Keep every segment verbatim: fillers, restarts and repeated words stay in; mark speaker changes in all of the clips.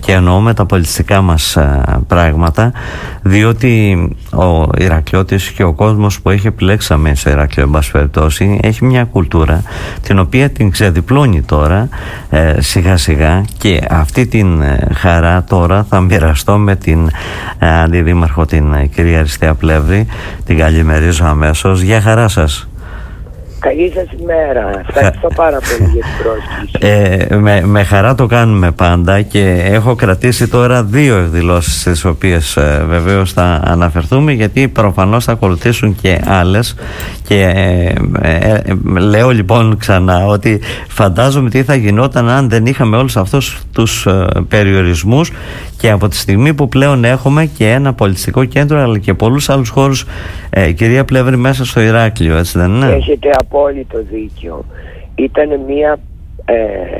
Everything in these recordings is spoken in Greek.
Speaker 1: και εννοώ με τα πολιτιστικά μας πράγματα, διότι ο Ηρακλειώτης και ο κόσμος που έχει επιλέξει αμέσως στο Ηράκλειο, εν πάση περιπτώσει, έχει μια κουλτούρα την οποία την ξεδιπλώνει τώρα ε, σιγά σιγά, και αυτή την ε, χαρά τώρα θα μοιραστώ με την ε, αντιδήμαρχο, την ε, κυρία Αριστεία Πλεύρη. Την καλημερίζω αμέσως. Γεια χαρά σας.
Speaker 2: Καλή σας ημέρα. Ευχαριστώ πάρα πολύ για την πρόσκληση.
Speaker 1: Ε, με, με χαρά το κάνουμε πάντα, και έχω κρατήσει τώρα δύο εκδηλώσεις στις οποίες ε, βεβαίως θα αναφερθούμε, γιατί προφανώς θα ακολουθήσουν και άλλες, και ε, ε, ε, λέω λοιπόν ξανά ότι φαντάζομαι τι θα γινόταν αν δεν είχαμε όλους αυτούς τους ε, περιορισμούς, και από τη στιγμή που πλέον έχουμε και ένα πολιτιστικό κέντρο αλλά και πολλούς άλλους χώρους, ε, κυρία Πλεύρη, μέσα στο Ηράκλειο, έτσι δεν είναι?
Speaker 2: Έχετε απόλυτο δίκιο. Ήταν μια ε,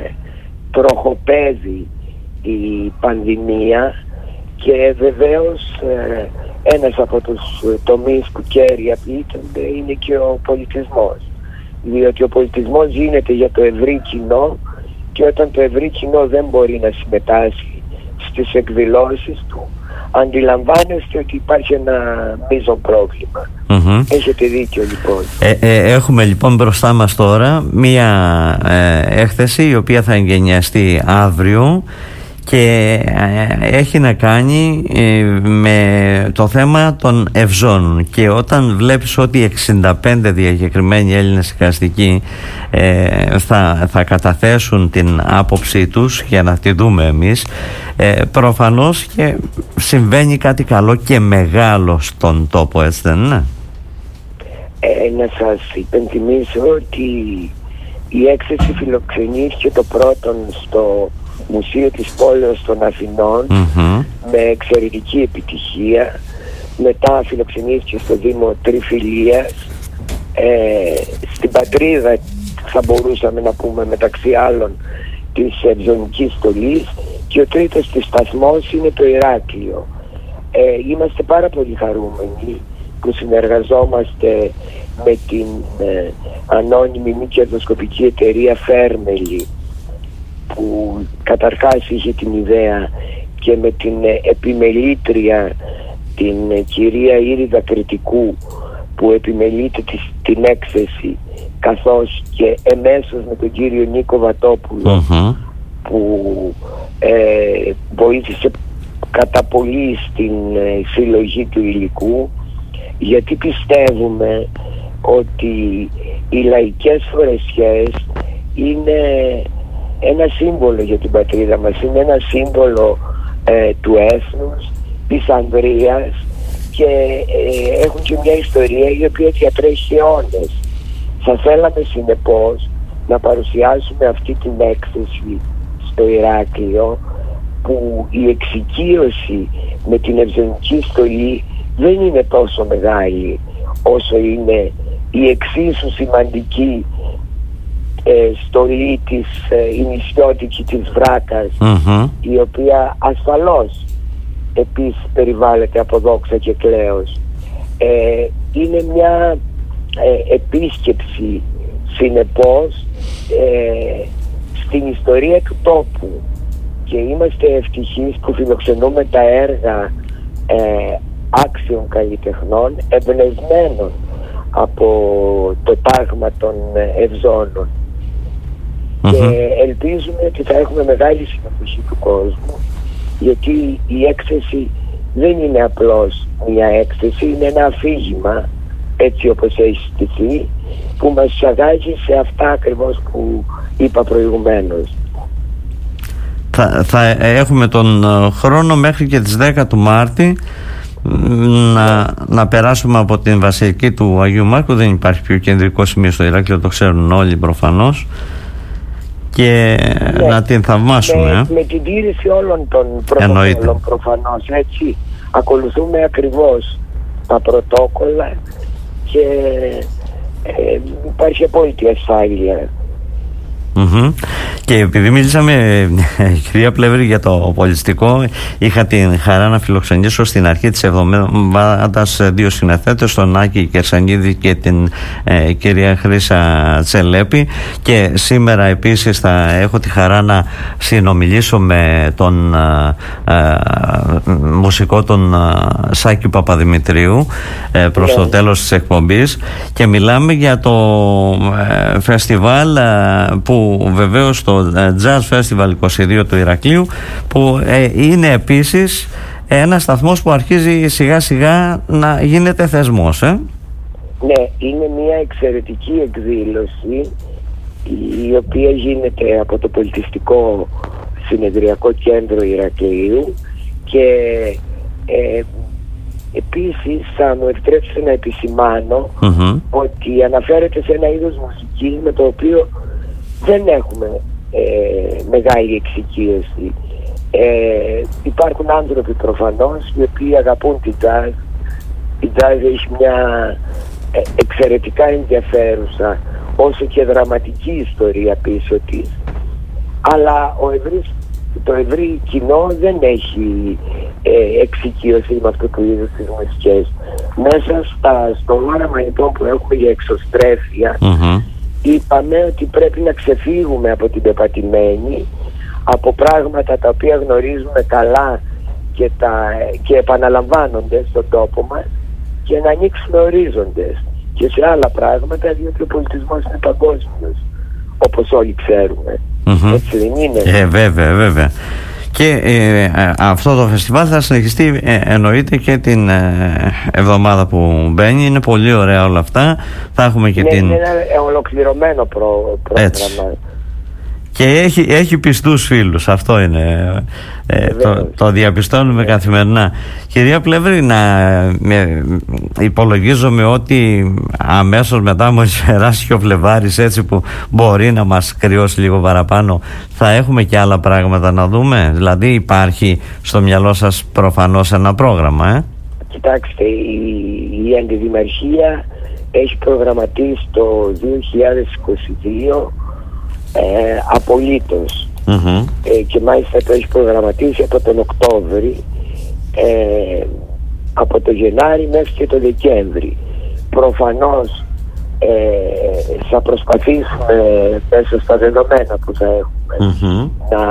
Speaker 2: τροχοπέδη η πανδημία, και βεβαίως ε, ένας από τους τομείς που κέρια πλήττονται είναι και ο πολιτισμός, διότι ο πολιτισμός γίνεται για το ευρύ κοινό, και όταν το ευρύ κοινό δεν μπορεί να συμμετάσχει στις εκδηλώσεις του, αντιλαμβάνεστε ότι υπάρχει ένα μείζον πρόβλημα. Mm-hmm. Έχετε δίκιο λοιπόν.
Speaker 1: Ε, ε, έχουμε λοιπόν μπροστά μας τώρα μία ε, έκθεση η οποία θα εγγενιαστεί αύριο, και ε, έχει να κάνει ε, με το θέμα των ευζώνων, και όταν βλέπεις ότι εξήντα πέντε διακεκριμένοι Έλληνες εικαστικοί ε, θα, θα καταθέσουν την άποψή τους για να τη δούμε εμείς, ε, προφανώς και συμβαίνει κάτι καλό και μεγάλο στον τόπο, έτσι δεν είναι?
Speaker 2: Ε, να σας υπενθυμίσω ότι η έκθεση φιλοξενήθηκε το πρώτον στο Μουσείο της Πόλεως των Αθηνών, mm-hmm. με εξαιρετική επιτυχία. Μετά φιλοξενήθηκε στο Δήμο Τριφυλίας, ε, στην πατρίδα θα μπορούσαμε να πούμε μεταξύ άλλων της Ευζωνικής Στολής, και ο τρίτος της σταθμός είναι το Ηράκλειο. Ε, είμαστε πάρα πολύ χαρούμενοι που συνεργαζόμαστε με την ε, ανώνυμη μη κερδοσκοπική εταιρεία Φέρμελη, που καταρχάς είχε την ιδέα, και με την επιμελήτρια την κυρία Ήριδα Κρητικού, που επιμελείται της, την έκθεση, καθώς και εμέσως με τον κύριο Νίκο Βατόπουλο, mm-hmm. που ε, βοήθησε κατά πολύ στην ε, συλλογή του υλικού, γιατί πιστεύουμε ότι οι λαϊκές φορεσιές είναι ένα σύμβολο για την πατρίδα μας, είναι ένα σύμβολο ε, του έθνους, της ανδρείας, και ε, έχουν και μια ιστορία η οποία διατρέχει αιώνες. Θα θέλαμε συνεπώς να παρουσιάσουμε αυτή την έκθεση στο Ηράκλειο, που η εξοικείωση με την Ευζωνική Στολή δεν είναι τόσο μεγάλη όσο είναι η εξίσου σημαντική Ε, στολή της ε, η νησιώτικη της Βράκας, mm-hmm. η οποία ασφαλώς επίσης περιβάλλεται από δόξα και κλέος. Ε, είναι μια ε, επίσκεψη συνεπώς ε, στην ιστορία του τόπου, και είμαστε ευτυχείς που φιλοξενούμε τα έργα ε, άξιων καλλιτεχνών εμπνευσμένων από το τάγμα των ευζώνων. Mm-hmm. Και ελπίζουμε ότι θα έχουμε μεγάλη συμμετοχή του κόσμου, γιατί η έκθεση δεν είναι απλώς μια έκθεση, είναι ένα αφήγημα, έτσι όπως έχει στηθεί, που μας εισαγάγει σε αυτά ακριβώς που είπα προηγουμένως.
Speaker 1: Θα, θα έχουμε τον χρόνο μέχρι και τις δέκα του Μάρτη να, να περάσουμε από την Βασιλική του Αγίου Μάρκου. Δεν υπάρχει πιο κεντρικό σημείο στο Ηράκλειο, το ξέρουν όλοι προφανώς, και ναι, να την θαυμάσουμε.
Speaker 2: Με, με την τήρηση όλων των πρωτοκόλλων προφανώς, έτσι. Ακολουθούμε ακριβώς τα πρωτόκολλα, και ε, υπάρχει απόλυτη ασφάλεια.
Speaker 1: Mm-hmm. Και επειδή μίλησαμε, κυρία Πλεύρη, για το πολιτιστικό, είχα την χαρά να φιλοξενήσω στην αρχή της εβδομάδας δύο συνεθέτες, τον Άκη Κερσανίδη και την ε, κυρία Χρύσα Τσελέπη, και σήμερα επίσης θα έχω τη χαρά να συνομιλήσω με τον ε, ε, μουσικό τον ε, Σάκη Παπαδημητρίου ε, προς yeah. το τέλος της εκπομπής, και μιλάμε για το ε, φεστιβάλ ε, που βεβαίως το Jazz Festival είκοσι δύο του Ηρακλείου, που ε, είναι επίσης ένας σταθμός που αρχίζει σιγά σιγά να γίνεται θεσμός. ε?
Speaker 2: Ναι, είναι μια εξαιρετική εκδήλωση η οποία γίνεται από το Πολιτιστικό Συνεδριακό Κέντρο Ηρακλείου, και ε, επίσης θα μου επιτρέψετε να επισημάνω mm-hmm. ότι αναφέρεται σε ένα είδος μουσικής με το οποίο δεν έχουμε ε, μεγάλη εξοικείωση. Ε, υπάρχουν άνθρωποι προφανώς οι οποίοι αγαπούν την jazz. Η jazz έχει μια ε, εξαιρετικά ενδιαφέρουσα όσο και δραματική ιστορία πίσω της, αλλά ο ευρύς, το ευρύ κοινό δεν έχει ε, εξοικείωση με αυτό το είδος τις μουσικές. Μέσα στα, στο όραμα λοιπόν που έχουμε για εξωστρέφεια, mm-hmm. είπαμε ότι πρέπει να ξεφύγουμε από την πεπατημένη, από πράγματα τα οποία γνωρίζουμε καλά και, τα, και επαναλαμβάνονται στον τόπο μας, και να ανοίξουμε ορίζοντες και σε άλλα πράγματα, διότι ο πολιτισμός είναι παγκόσμιος, όπως όλοι ξέρουμε. Mm-hmm. Έτσι δεν είναι?
Speaker 1: Ε, βέβαια, βέβαια. Και ε, αυτό το φεστιβάλ θα συνεχιστεί ε, εννοείται και την ε, εβδομάδα που μπαίνει. Είναι πολύ ωραία όλα αυτά. Θα έχουμε και
Speaker 2: ναι,
Speaker 1: την...
Speaker 2: είναι ένα ολοκληρωμένο προ, πρόγραμμα. Έτσι.
Speaker 1: Και έχει, έχει πιστούς φίλους. Αυτό είναι ε, το, το διαπιστώνουμε yeah. καθημερινά. Κυρία Πλεύρη, να με, υπολογίζομαι ότι αμέσως μετά μόλις περάσει και ο Φλεβάρης, έτσι που μπορεί να μας κρυώσει λίγο παραπάνω, θα έχουμε και άλλα πράγματα να δούμε? Δηλαδή υπάρχει στο μυαλό σας προφανώς ένα πρόγραμμα? ε?
Speaker 2: Κοιτάξτε, η, η Αντιδημαρχία έχει προγραμματίσει το δύο χιλιάδες είκοσι δύο Ε, απολύτως mm-hmm. ε, και μάλιστα το έχει προγραμματίσει από τον Οκτώβρη, ε, από το Γενάρη μέχρι και το Δεκέμβρη. Προφανώς ε, θα προσπαθήσουμε μέσα στα δεδομένα που θα έχουμε mm-hmm. να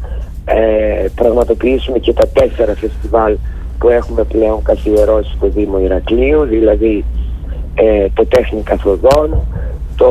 Speaker 2: ε, πραγματοποιήσουμε και τα τέσσερα φεστιβάλ που έχουμε πλέον καθιερώσει στο Δήμο Ηρακλείου, δηλαδή ε, το Τέχνη Καθοδόν, το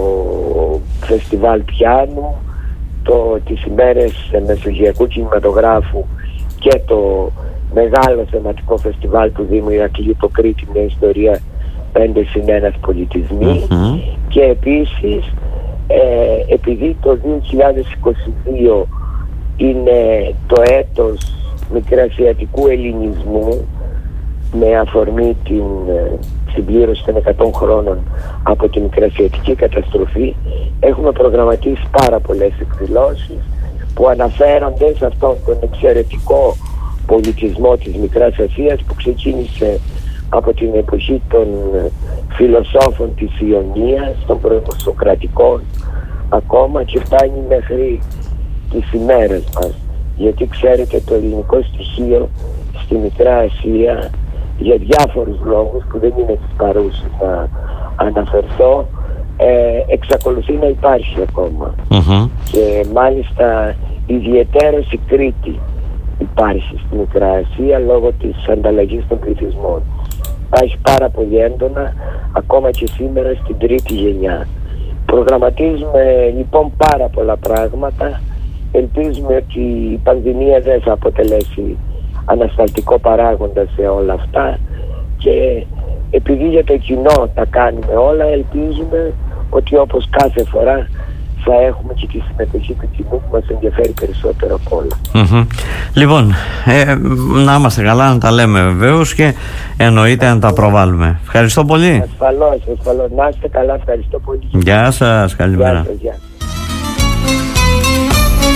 Speaker 2: φεστιβάλ πιάνου, το, τις ημέρες μεσογειακού κινηματογράφου και το μεγάλο θεματικό φεστιβάλ του Δήμου Ηρακλείου, το Κρήτη, μια ιστορία πέντε συν ένας πολιτισμοί. Mm-hmm. Και επίσης ε, επειδή το δύο χιλιάδες είκοσι δύο είναι το έτος μικρασιατικού ελληνισμού, με αφορμή την συμπλήρωση των εκατό χρόνων από την μικρασιατική καταστροφή, έχουμε προγραμματίσει πάρα πολλές εκδηλώσεις που αναφέρονται σε αυτόν τον εξαιρετικό πολιτισμό της Μικράς Ασίας, που ξεκίνησε από την εποχή των φιλοσόφων της Ιωνίας, των προημοσοκρατικών ακόμα, και φτάνει μέχρι τις ημέρες μας. Γιατί ξέρετε, το ελληνικό στοιχείο στη Μικρά Ασία, για διάφορους λόγους που δεν είναι της παρούσης να αναφερθώ, ε, εξακολουθεί να υπάρχει ακόμα. Mm-hmm. Και μάλιστα ιδιαιτέρως η Κρήτη υπάρχει στη Μικρά Ασία λόγω της ανταλλαγής των πληθυσμών. Υπάρχει πάρα πολύ έντονα ακόμα και σήμερα στην τρίτη γενιά. Προγραμματίζουμε λοιπόν πάρα πολλά πράγματα. Ελπίζουμε ότι η πανδημία δεν θα αποτελέσει ανασταλτικό παράγοντα σε όλα αυτά, και επειδή για το κοινό τα κάνουμε όλα, ελπίζουμε ότι όπως κάθε φορά θα έχουμε και τη συμμετοχή του κοινού που μας ενδιαφέρει περισσότερο από όλα. Mm-hmm. Λοιπόν, ε, να είμαστε καλά, να τα λέμε βεβαίως, και εννοείται να τα προβάλλουμε. Ευχαριστώ πολύ. Ασφαλώς, ασφαλώς. Να είστε καλά, ευχαριστώ πολύ.
Speaker 1: Γεια σας, καλημέρα.
Speaker 2: Γεια σας, γεια.